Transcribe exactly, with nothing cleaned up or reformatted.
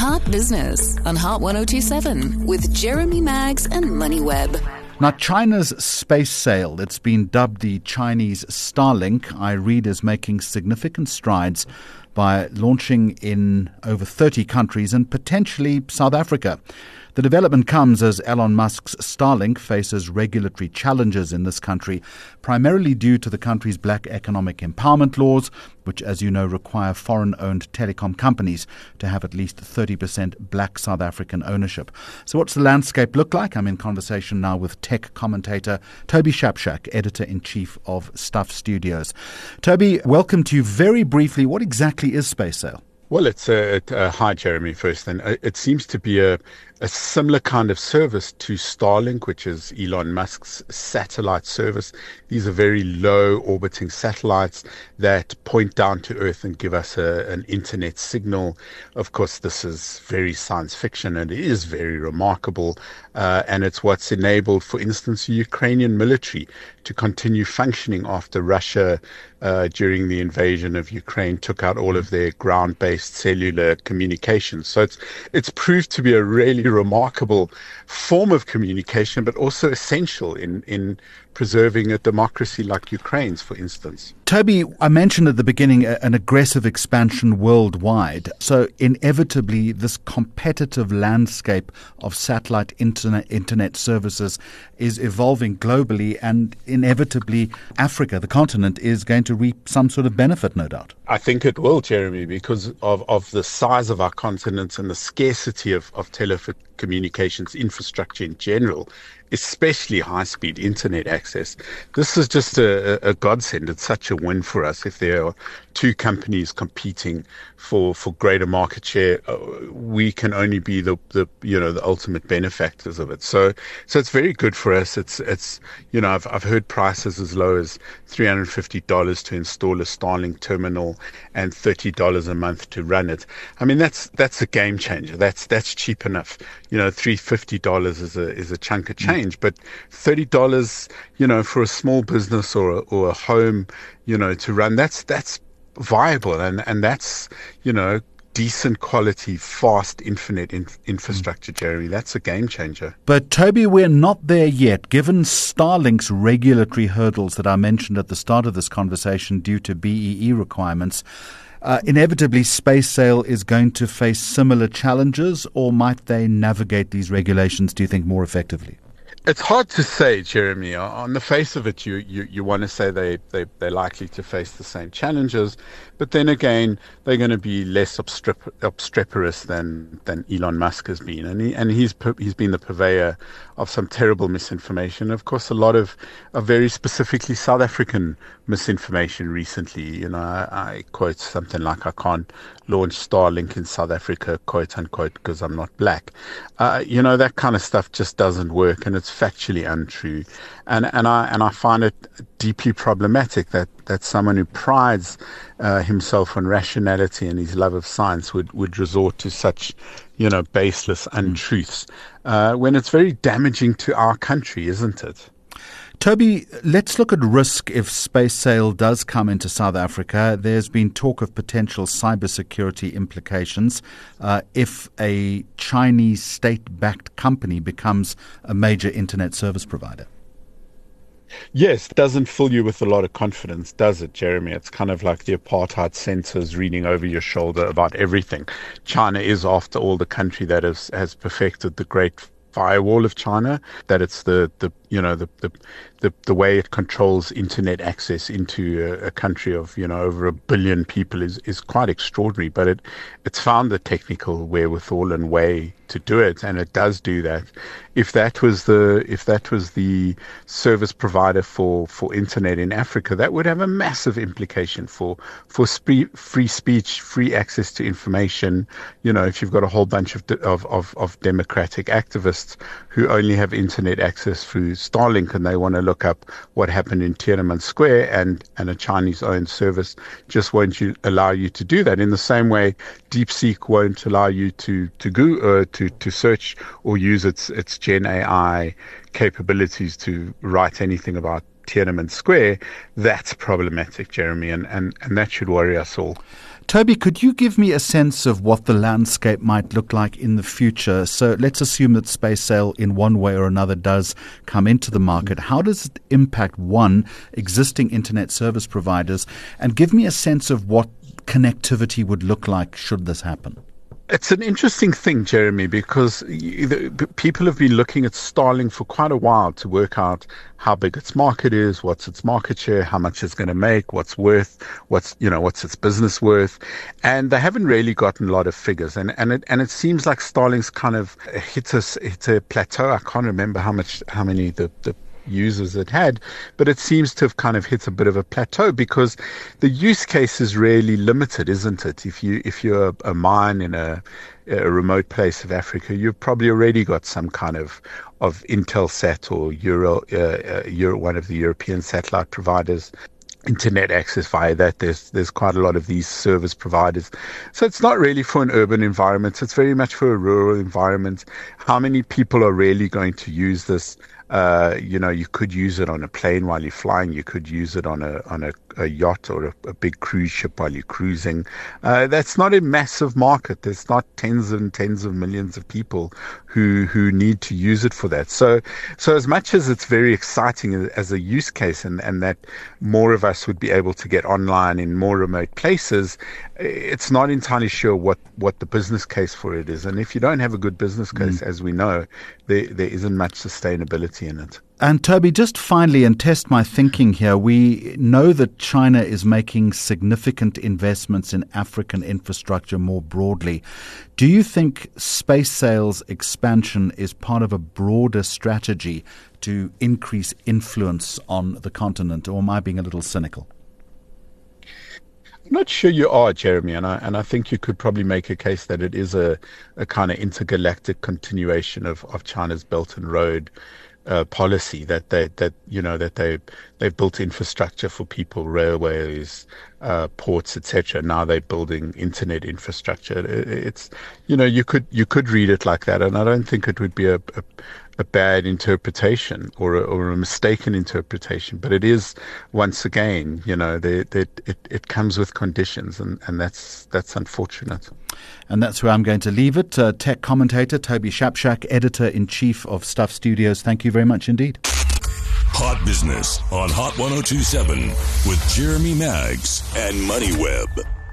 Heart Business on Heart one oh two point seven with Jeremy Maggs and MoneyWeb. Now, China's space sail, it's been dubbed the Chinese Starlink, I read is making significant strides by launching in over thirty countries and potentially South Africa. The development comes as Elon Musk's Starlink faces regulatory challenges in this country, primarily due to the country's black economic empowerment laws, which, as you know, require foreign-owned telecom companies to have at least thirty percent black South African ownership. So what's the landscape look like? I'm in conversation now with tech commentator Toby Shapshak, editor-in-chief of Stuff Studios. Toby, welcome to you. Very briefly, what exactly is SpaceSail? Well, it's a, a hi, Jeremy, first. And it seems to be a, a similar kind of service to Starlink, which is Elon Musk's satellite service. These are very low orbiting satellites that point down to Earth and give us a, an internet signal. Of course, this is very science fiction and it is very remarkable. Uh, and it's what's enabled, for instance, the Ukrainian military to continue functioning after Russia, uh, during the invasion of Ukraine, took out all of their ground-based cellular communications. So it's it's proved to be a really remarkable form of communication, but also essential in, in preserving a democracy like Ukraine's, for instance. Toby, I mentioned at the beginning an aggressive expansion worldwide. So inevitably, this competitive landscape of satellite internet, internet services is evolving globally, and inevitably Africa, the continent, is going to reap some sort of benefit, no doubt. I think it will, Jeremy, because of, of the size of our continent and the scarcity of, of telecommunications infrastructure in general, especially high-speed internet access. This is just a, a godsend. It's such a win for us. If there are two companies competing for, for greater market share, uh, we can only be the, the you know the ultimate benefactors of it. So so it's very good for us. It's it's you know I've I've heard prices as low as three hundred fifty dollars to install a Starlink terminal and thirty dollars a month to run it. I mean that's that's a game changer. That's that's cheap enough. You know, three hundred fifty dollars is a is a chunk of change, but thirty dollars, you know, for a small business or a, or a home, you know, to run, that's that's viable, and and that's, you know, decent quality, fast, infinite in- infrastructure, Jeremy. That's a game changer. But Toby, we're not there yet. Given Starlink's regulatory hurdles that I mentioned at the start of this conversation due to B E E requirements, Uh, inevitably, SpaceSail is going to face similar challenges, or might they navigate these regulations, do you think, more effectively? It's hard to say, Jeremy. On the face of it, you, you, you want to say they, they, they're likely to face the same challenges. But then again, they're going to be less obstrep- obstreperous than, than Elon Musk has been. And, he, and he's he's been the purveyor of some terrible misinformation. Of course, a lot of, of very specifically South African misinformation recently. You know, I, I quote something like, I can't launch Starlink in South Africa, quote unquote, because I'm not black. Uh, you know, that kind of stuff just doesn't work, and it's factually untrue. And and I and I find it deeply problematic that, that someone who prides uh, himself on rationality and his love of science would, would resort to such, you know, baseless untruths uh, when it's very damaging to our country, isn't it? Toby, let's look at risk if SpaceSail does come into South Africa. There's been talk of potential cybersecurity implications uh, if a Chinese state-backed company becomes a major internet service provider. Yes, it doesn't fill you with a lot of confidence, does it, Jeremy? It's kind of like the apartheid censors reading over your shoulder about everything. China is, after all, the country that has, has perfected the Great Firewall of China, that it's the, the you know, the, the, the, the way it controls internet access into a, a country of, you know, over a billion people is, is quite extraordinary. But it, it's found the technical wherewithal and way to do it, and it does do that. If that was the if that was the service provider for, for internet in Africa, that would have a massive implication for for free, free speech, free access to information. You know, if you've got a whole bunch of of of, of democratic activists who only have internet access through Starlink and they want to look up what happened in Tiananmen Square, and and a Chinese-owned service just won't you, allow you to do that. In the same way, DeepSeek won't allow you to to go uh, to to search or use its its Gen A I capabilities to write anything about Tiananmen Square. That's problematic, Jeremy, and, and, and that should worry us all. Toby, could you give me a sense of what the landscape might look like in the future? So let's assume that SpaceSail in one way or another does come into the market. How does it impact, one, existing internet service providers, and give me a sense of what connectivity would look like should this happen? It's an interesting thing, Jeremy, because people have been looking at Starlink for quite a while to work out how big its market is, what's its market share, how much it's going to make, what's worth, what's, you know, what's its business worth. And they haven't really gotten a lot of figures. And, and it, and it seems like Starlink's kind of hit a, hit a plateau. I can't remember how much, how many the, the users it had, but it seems to have kind of hit a bit of a plateau because the use case is really limited, isn't it? If you if you're a, a mine in a, a remote place of Africa, you've probably already got some kind of of Intelsat or Euro, uh, uh, Euro, one of the European satellite providers. Internet access via that. There's there's quite a lot of these service providers. So it's not really for an urban environment. It's very much for a rural environment. How many people are really going to use this? Uh, you know, you could use it on a plane while you're flying. You could use it on a on a, a yacht or a, a big cruise ship while you're cruising. Uh, that's not a massive market. There's not tens and tens of millions of people who who need to use it for that. So so as much as it's very exciting as a use case, and, and that more of us would be able to get online in more remote places, it's not entirely sure what, what the business case for it is. And if you don't have a good business case, mm. as we know, there there isn't much sustainability in it. And Toby, just finally, and test my thinking here, we know that China is making significant investments in African infrastructure more broadly. Do you think SpaceSail's expansion is part of a broader strategy to increase influence on the continent, or am I being a little cynical? I'm not sure you are, Jeremy, and I and I think you could probably make a case that it is a, a kind of intergalactic continuation of, of China's Belt and Road uh, policy, that they that you know that they they've built infrastructure for people, railways, uh, ports, et cetera. Now they're building internet infrastructure. It's you know you could you could read it like that, and I don't think it would be a, a a bad interpretation or a, or a mistaken interpretation, but it is, once again, you know, they, they, it, it comes with conditions, and, and that's that's unfortunate. And that's where I'm going to leave it. Uh, tech commentator Toby Shapshak, editor-in-chief of Stuff Studios, thank you very much indeed. Hot Business on Hot one oh two point seven with Jeremy Maggs and MoneyWeb.